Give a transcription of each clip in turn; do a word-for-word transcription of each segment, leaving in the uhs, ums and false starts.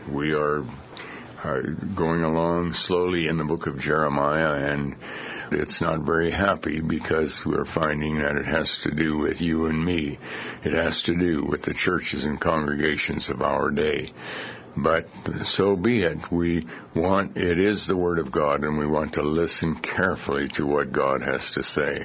We are uh, going along slowly in the book of Jeremiah, and it's not very happy because we're finding that it has to do with you and me. It has to do with the churches and congregations of our day. But so be it. We want, it is the Word of God, and we want to listen carefully to what God has to say.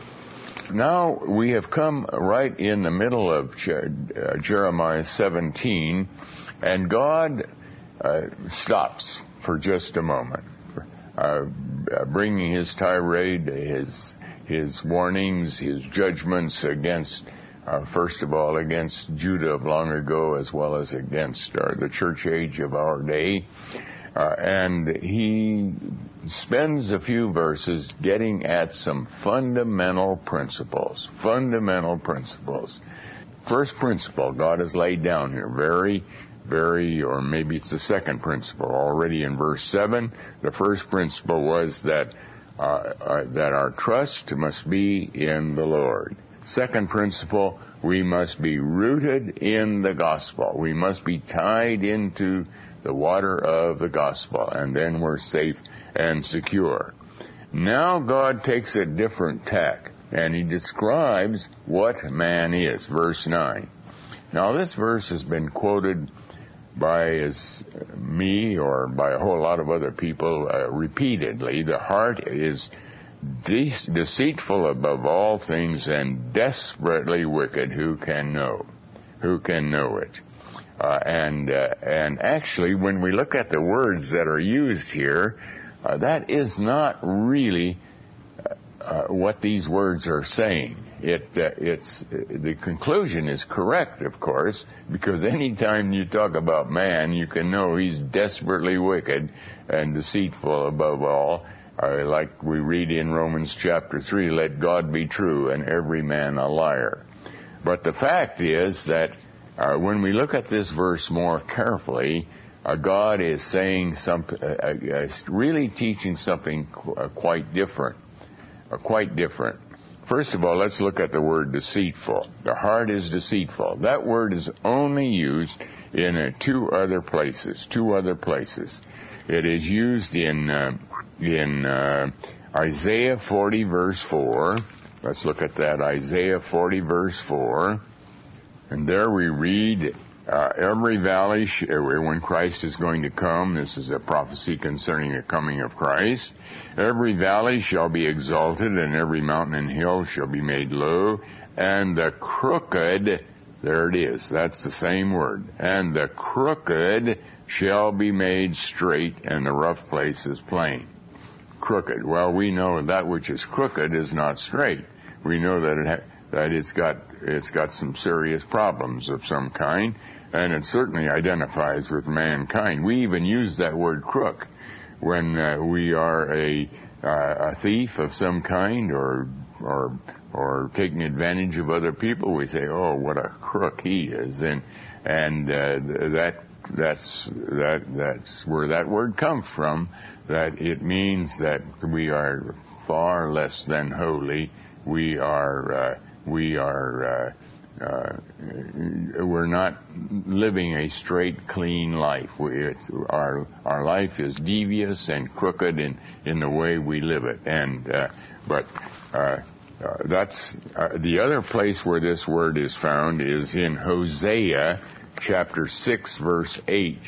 Now we have come right in the middle of Je- uh, Jeremiah seventeen, and God uh, stops for just a moment, uh, bringing his tirade, his his warnings, his judgments against, uh, first of all, against Judah of long ago, as well as against uh, the church age of our day. Uh, and he spends a few verses getting at some fundamental principles. Fundamental principles. First principle God has laid down here, very, very, or maybe it's the second principle. Already in verse seven, the first principle was that uh, uh, that our trust must be in the Lord. Second principle, we must be rooted in the gospel. We must be tied into the water of the gospel, and then we're safe and secure. Now God takes a different tack, and he describes what man is. Verse nine. Now this verse has been quoted by as me or by a whole lot of other people uh, repeatedly. The heart is de- deceitful above all things and desperately wicked. Who can know? Who can know it? Uh, and uh, and actually, when we look at the words that are used here, uh, that is not really uh, uh, what these words are saying. It uh, it's the conclusion is correct, of course, because anytime you talk about man, you can know he's desperately wicked and deceitful above all. Uh, like we read in Romans chapter three, "Let God be true and every man a liar." But the fact is that Uh, when we look at this verse more carefully, uh, God is saying something, uh, uh, really teaching something qu- uh, quite different, uh, quite different. First of all, let's look at the word deceitful. The heart is deceitful. That word is only used in uh, two other places, two other places. It is used in, uh, in uh, Isaiah forty verse four. Let's look at that, Isaiah forty verse four. And there we read, uh, every valley, sh- when Christ is going to come, this is a prophecy concerning the coming of Christ, every valley shall be exalted, and every mountain and hill shall be made low, and the crooked, there it is, that's the same word, and the crooked shall be made straight, and the rough places plain. Crooked. Well, we know that which is crooked is not straight. We know that it ha- that it's got it's got some serious problems of some kind, and it certainly identifies with mankind. We even use that word crook when uh, we are a uh, a thief of some kind, or or or taking advantage of other people. We say, "Oh, what a crook he is," and and uh, that that's that that's where that word comes from. That it means that we are far less than holy. We are. Uh, We are, uh, uh, we're not living a straight, clean life. We, it's, our our life is devious and crooked in, in the way we live it. And uh, but uh, uh, that's uh, the other place where this word is found is in Hosea chapter six verse eight.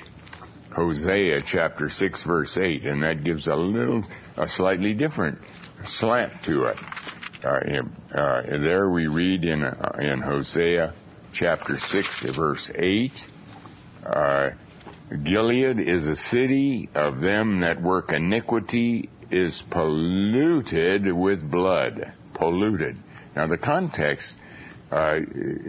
Hosea chapter six verse eight, and that gives a little, a slightly different slant to it. Uh, in, uh, there we read in uh, in Hosea chapter six verse eight, uh, Gilead is a city of them that work iniquity, is polluted with blood. Polluted. Now the context uh,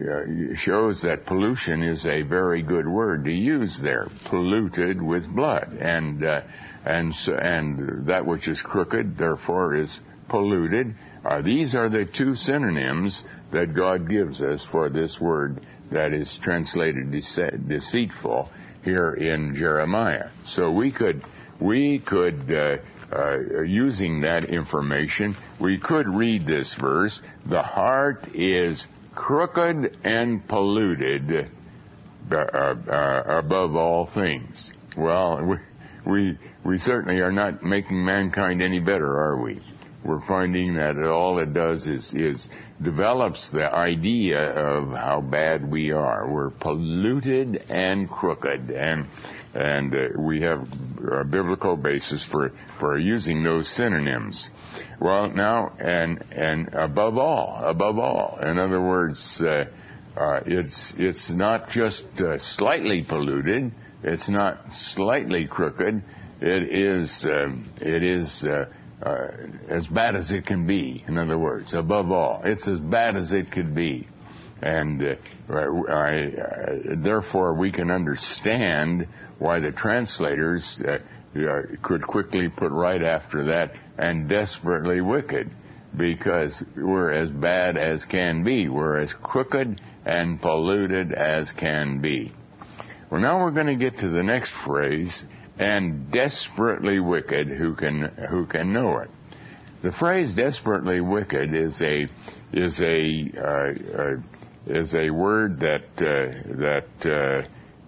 shows that pollution is a very good word to use there. Polluted with blood, and uh, and so, and that which is crooked, therefore, is polluted. Uh, these are the two synonyms that God gives us for this word that is translated dece- deceitful here in Jeremiah. So we could, we could, uh, uh, using that information, we could read this verse: the heart is crooked and polluted uh, uh, above all things. Well, we, we we certainly are not making mankind any better, are we? We're finding that all it does is is develops the idea of how bad we are. We're polluted and crooked, and and uh, we have a biblical basis for for using those synonyms. Well, now and and above all, above all, in other words, uh, uh, it's it's not just uh, slightly polluted. It's not slightly crooked. It is um, it is. Uh, Uh, as bad as it can be. In other words, above all, it's as bad as it could be. And uh, I, uh, therefore, we can understand why the translators uh, uh, could quickly put right after that, and desperately wicked, because we're as bad as can be. We're as crooked and polluted as can be. Well, now we're going to get to the next phrase, and desperately wicked, who can who can know it. The phrase "desperately wicked" is a is a uh, uh, is a word that uh, that uh,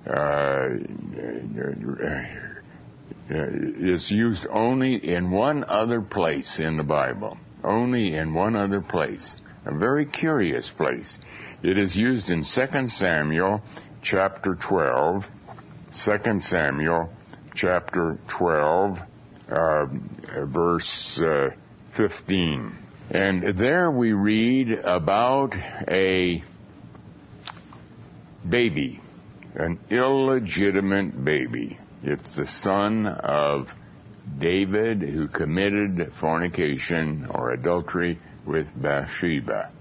uh, is used only in one other place in the Bible. Only in one other place, a very curious place. It is used in Second Samuel chapter twelve. Second Samuel. Chapter twelve, uh, verse uh, fifteen. And there we read about a baby, an illegitimate baby. It's the son of David, who committed fornication or adultery with Bathsheba.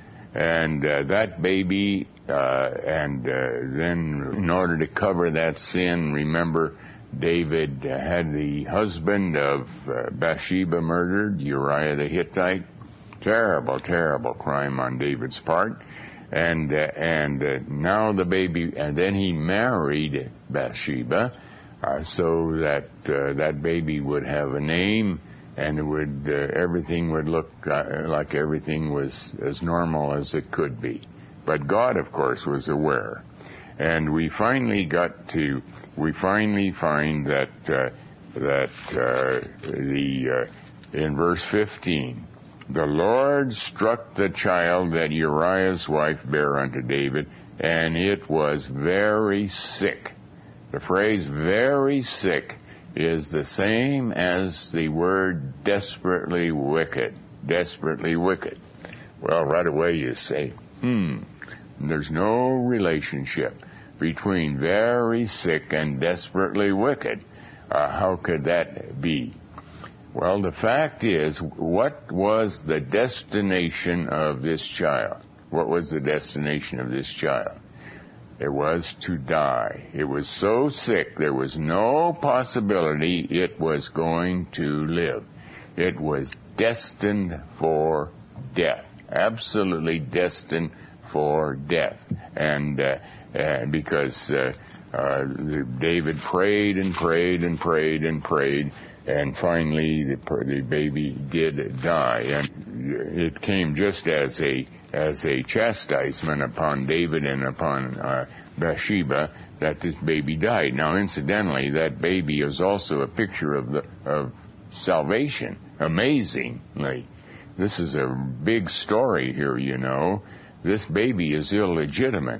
And uh, that baby, uh, and uh, then in order to cover that sin, remember, David had the husband of uh, Bathsheba murdered, Uriah the Hittite. Terrible, terrible crime on David's part. And uh, and uh, now the baby, and then he married Bathsheba, uh, so that uh, that baby would have a name, and it would uh, everything would look uh, like everything was as normal as it could be. But God, of course, was aware. And we finally got to, we finally find that, uh, that, uh, the, uh, in verse fifteen, the Lord struck the child that Uriah's wife bare unto David, and it was very sick. The phrase very sick is the same as the word desperately wicked. Desperately wicked. Well, right away you say, hmm, there's no relationship between very sick and desperately wicked. Uh, how could that be? Well, the fact is, what was the destination of this child? What was the destination of this child? It was to die. It was so sick, there was no possibility it was going to live. It was destined for death. Absolutely destined for death. And uh, And because uh, uh, David prayed and prayed and prayed and prayed, and finally the, the baby did die, and it came just as a as a chastisement upon David and upon uh, Bathsheba that this baby died. Now, incidentally, that baby is also a picture of the of salvation. Amazingly, this is a big story here. You know, this baby is illegitimate.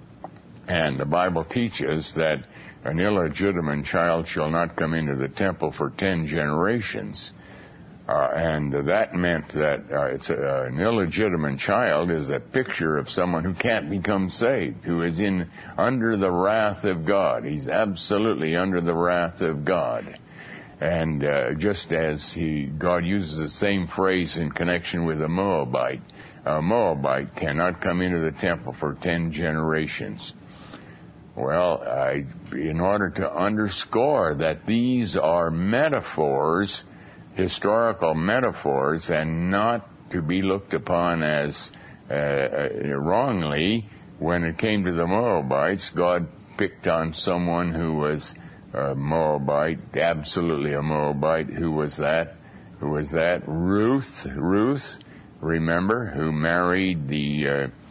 And the Bible teaches that an illegitimate child shall not come into the temple for ten generations. Uh, and that meant that uh, it's a, an illegitimate child is a picture of someone who can't become saved, who is in under the wrath of God. He's absolutely under the wrath of God. And uh, just as he, God uses the same phrase in connection with a Moabite, a Moabite cannot come into the temple for ten generations. Well, I, in order to underscore that these are metaphors, historical metaphors, and not to be looked upon as uh, wrongly, when it came to the Moabites, God picked on someone who was a Moabite, absolutely a Moabite. Who was that? Who was that? Ruth. Ruth, remember, who married the uh,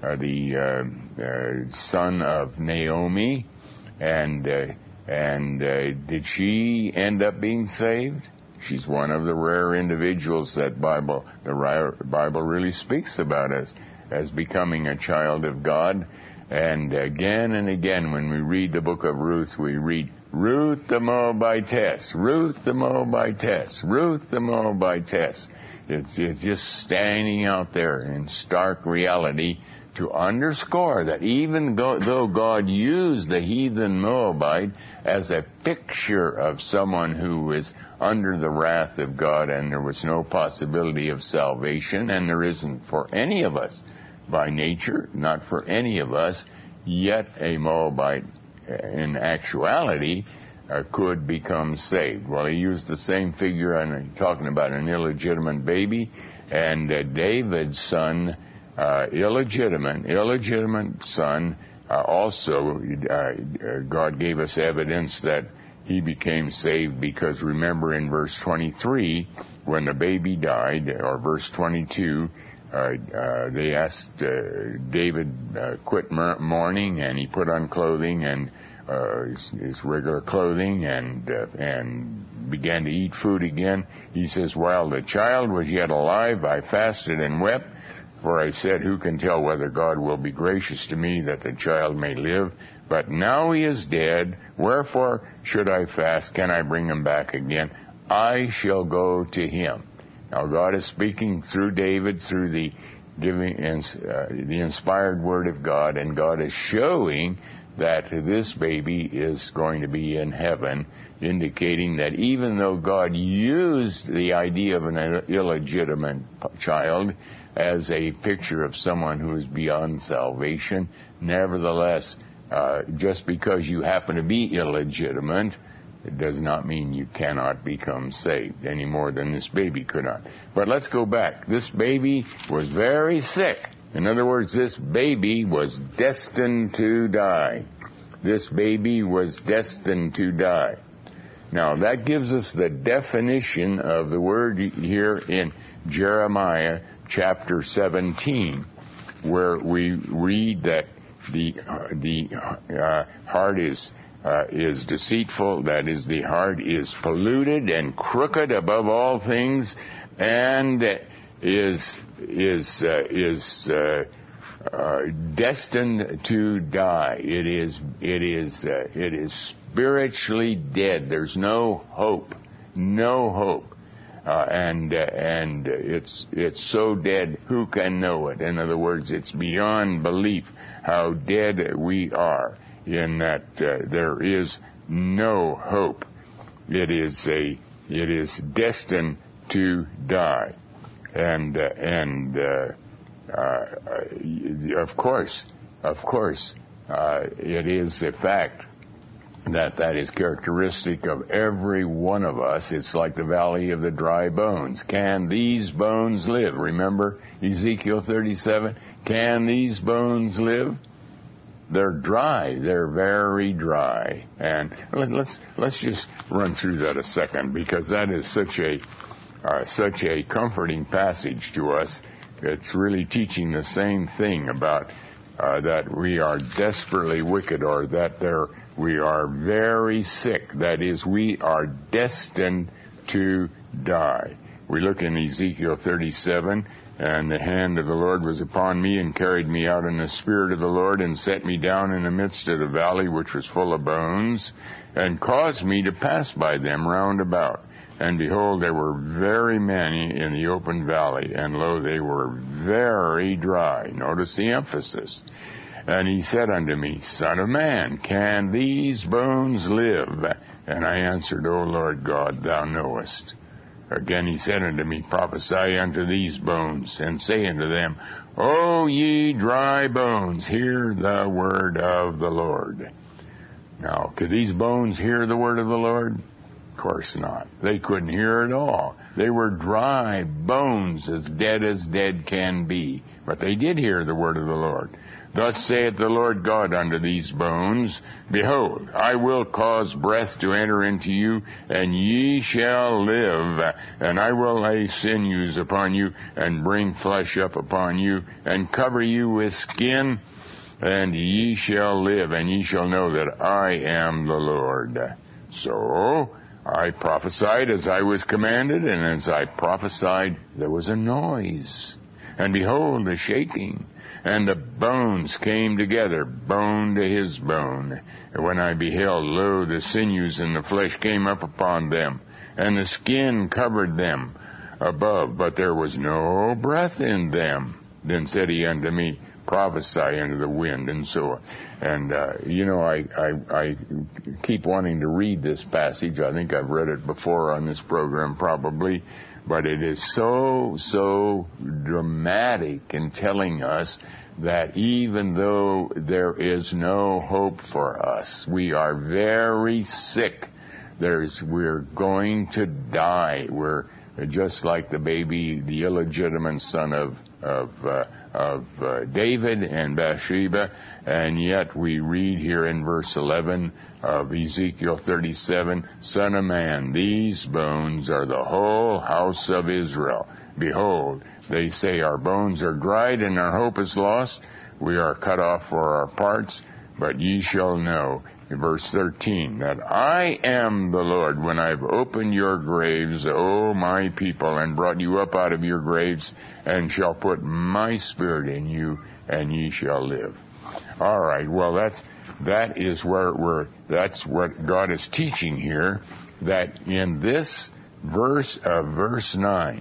uh, the uh, uh, son of Naomi, and uh, and uh, did she end up being saved? She's one of the rare individuals that Bible the Bible really speaks about as as becoming a child of God. And again and again, when we read the book of Ruth, we read Ruth the Moabitess, Ruth the Moabitess, Ruth the Moabitess. It's, it's just standing out there in stark reality to underscore that even though God used the heathen Moabite as a picture of someone who is under the wrath of God and there was no possibility of salvation, and there isn't for any of us by nature, not for any of us, yet a Moabite in actuality uh, could become saved. Well, he used the same figure on talking about an illegitimate baby, and uh, David's son, uh, illegitimate, illegitimate son, uh, also uh, God gave us evidence that he became saved because remember in verse twenty-three, when the baby died, or verse twenty-two, Uh, uh, they asked uh, David uh, quit mourning, and he put on clothing and uh, his, his regular clothing and uh, and began to eat food again. He says, "While the child was yet alive, I fasted and wept, for I said, who can tell whether God will be gracious to me that the child may live? But now he is dead. Wherefore should I fast? Can I bring him back again? I shall go to him." Now, God is speaking through David, through the giving, uh, the inspired word of God, and God is showing that this baby is going to be in heaven, indicating that even though God used the idea of an illegitimate child as a picture of someone who is beyond salvation, nevertheless, uh, just because you happen to be illegitimate, it does not mean you cannot become saved any more than this baby could not. But let's go back. This baby was very sick. In other words, this baby was destined to die. This baby was destined to die. Now, that gives us the definition of the word here in Jeremiah chapter seventeen, where we read that the, uh, the uh, heart is Uh, is deceitful, that is, the heart is polluted and crooked above all things, and is is uh, is uh, uh, destined to die. It is it is uh, it is spiritually dead. There's no hope, no hope, uh, and uh, and it's it's so dead. Who can know it? In other words, it's beyond belief how dead we are, in that uh, there is no hope. It is a, it is destined to die, and uh, and uh, uh, of course, of course, uh, it is a fact that that is characteristic of every one of us. It's like the valley of the dry bones. Can these bones live? Remember Ezekiel thirty-seven? Can these bones live? They're dry. They're very dry. And let's let's just run through that a second, because that is such a uh, such a comforting passage to us. It's really teaching the same thing about uh, that we are desperately wicked, or that there we are very sick. That is, we are destined to die. We look in Ezekiel thirty-seven. And the hand of the Lord was upon me, and carried me out in the spirit of the Lord, and set me down in the midst of the valley, which was full of bones, and caused me to pass by them round about. And behold, there were very many in the open valley, and lo, they were very dry. Notice the emphasis. And he said unto me, Son of man, can these bones live? And I answered, O Lord God, thou knowest. Again he said unto me, Prophesy unto these bones, and say unto them, O ye dry bones, hear the word of the Lord. Now, could these bones hear the word of the Lord? Of course not. They couldn't hear at all. They were dry bones, as dead as dead can be. But they did hear the word of the Lord. Thus saith the Lord God unto these bones, Behold, I will cause breath to enter into you, and ye shall live. And I will lay sinews upon you, and bring flesh up upon you, and cover you with skin, and ye shall live, and ye shall know that I am the Lord. So I prophesied as I was commanded, and as I prophesied, there was a noise, and behold, a shaking. And the bones came together, bone to his bone. And when I beheld, lo, the sinews and the flesh came up upon them, and the skin covered them above, but there was no breath in them. Then said he unto me, Prophesy unto the wind, and so on. And, uh, you know, I, I, I keep wanting to read this passage. I think I've read it before on this program probably. But it is so, so dramatic in telling us that even though there is no hope for us, we are very sick. There's, we're going to die. We're just like the baby, the illegitimate son of, of, uh, of uh, David and Bathsheba. And yet we read here in verse eleven of Ezekiel thirty-seven, Son of man, these bones are the whole house of Israel. Behold, they say, our bones are dried and our hope is lost. We are cut off for our parts, but ye shall know, in verse thirteen, that I am the Lord when I've opened your graves, O my people, and brought you up out of your graves, and shall put my spirit in you, and ye shall live. All right, well, that's that is where we're, that's what God is teaching here, that in this verse of verse nine,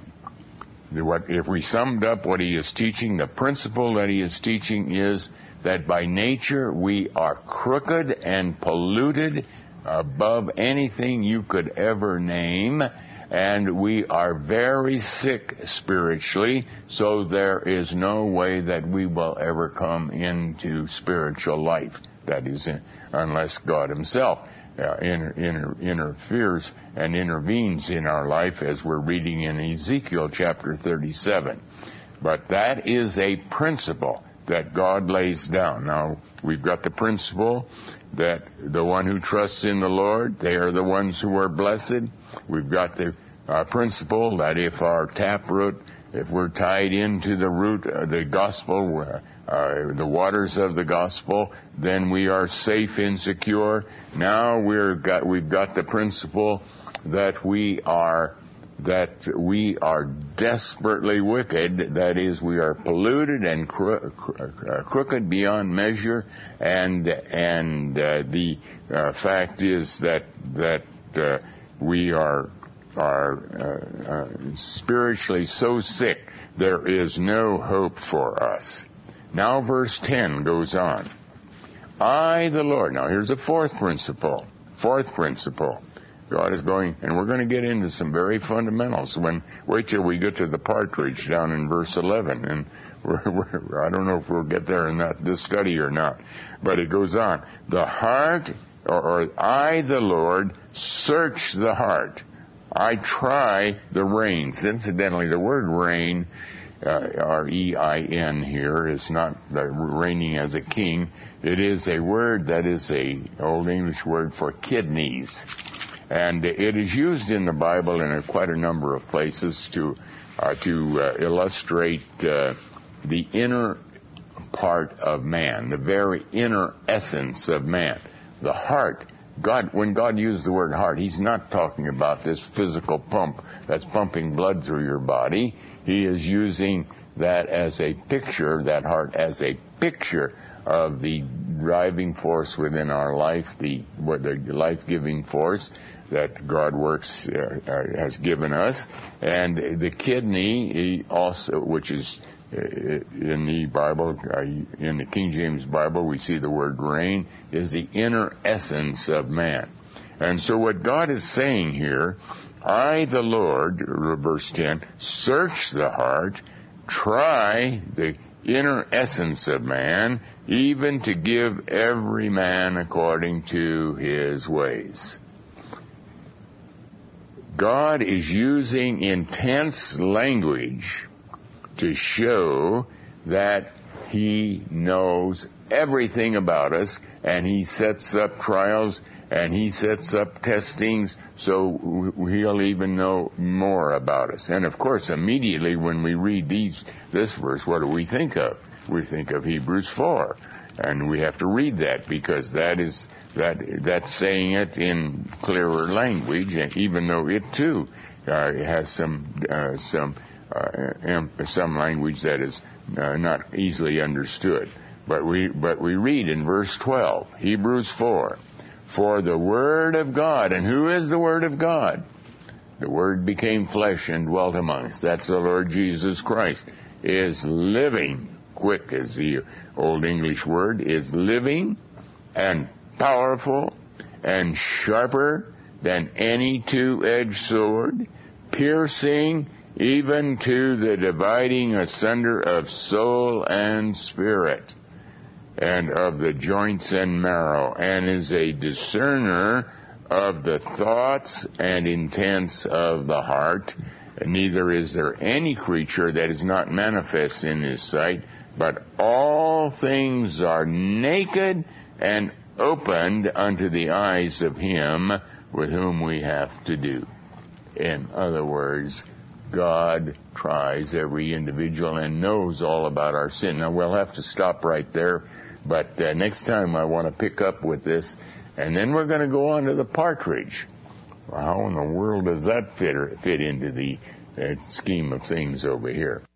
what, if we summed up what he is teaching, the principle that he is teaching is that by nature we are crooked and polluted above anything you could ever name, and we are very sick spiritually, so there is no way that we will ever come into spiritual life. That is, unless God himself uh, inter, inter, interferes and intervenes in our life, as we're reading in Ezekiel chapter thirty-seven. But that is a principle that God lays down. Now, we've got the principle that the one who trusts in the Lord, they are the ones who are blessed. We've got the uh, principle that if our taproot, if we're tied into the root of the gospel, uh, uh, the waters of the gospel, then we are safe and secure. Now we're got, we've got the principle that we are that we are desperately wicked, that is, we are polluted and cro- cro- crooked beyond measure, and and uh, the uh, fact is that that uh, we are are uh, uh, spiritually so sick, there is no hope for us. Now verse ten goes on. I, the Lord. Now here's a fourth principle. Fourth principle. God is going, and we're going to get into some very fundamentals. When wait till we get to the partridge down in verse eleven, and we're, we're, I don't know if we'll get there in that, this study or not. But it goes on. The heart, or, or I, the Lord, search the heart. I try the reins. Incidentally, the word reign, uh, R E I N here, is not the reigning as a king. It is a word that is a Old English word for kidneys. And it is used in the Bible in a, quite a number of places to uh, to uh, illustrate uh, the inner part of man, the very inner essence of man, the heart. God, when God used the word heart, he's not talking about this physical pump that's pumping blood through your body. He is using that as a picture, that heart as a picture of the driving force within our life, the what the life-giving force that God works uh, uh, has given us, and the kidney also, which is uh, in the Bible, uh, in the King James Bible, we see the word reign, is the inner essence of man. And so what God is saying here, I, the Lord, verse ten, search the heart, try the inner essence of man, even to give every man according to his ways. God is using intense language to show that He knows everything about us, and He sets up trials, and He sets up testings, so He'll even know more about us. And of course, immediately when we read these this verse, what do we think of? We think of Hebrews four. And we have to read that, because that is that that's saying it in clearer language, and even though it too uh, has some uh, some uh, some language that is uh, not easily understood. But we but we read in verse twelve, Hebrews four, for the Word of God, and who is the Word of God? The Word became flesh and dwelt among us. That's the Lord Jesus Christ. Is living, quick as the Old English word, is living and powerful and sharper than any two-edged sword, piercing even to the dividing asunder of soul and spirit, and of the joints and marrow, and is a discerner of the thoughts and intents of the heart. Neither is there any creature that is not manifest in His sight, but all things are naked and opened unto the eyes of Him with whom we have to do. In other words, God tries every individual and knows all about our sin. Now, we'll have to stop right there, but uh, next time I want to pick up with this, and then we're going to go on to the partridge. Well, how in the world does that fit, fit into the uh, scheme of things over here?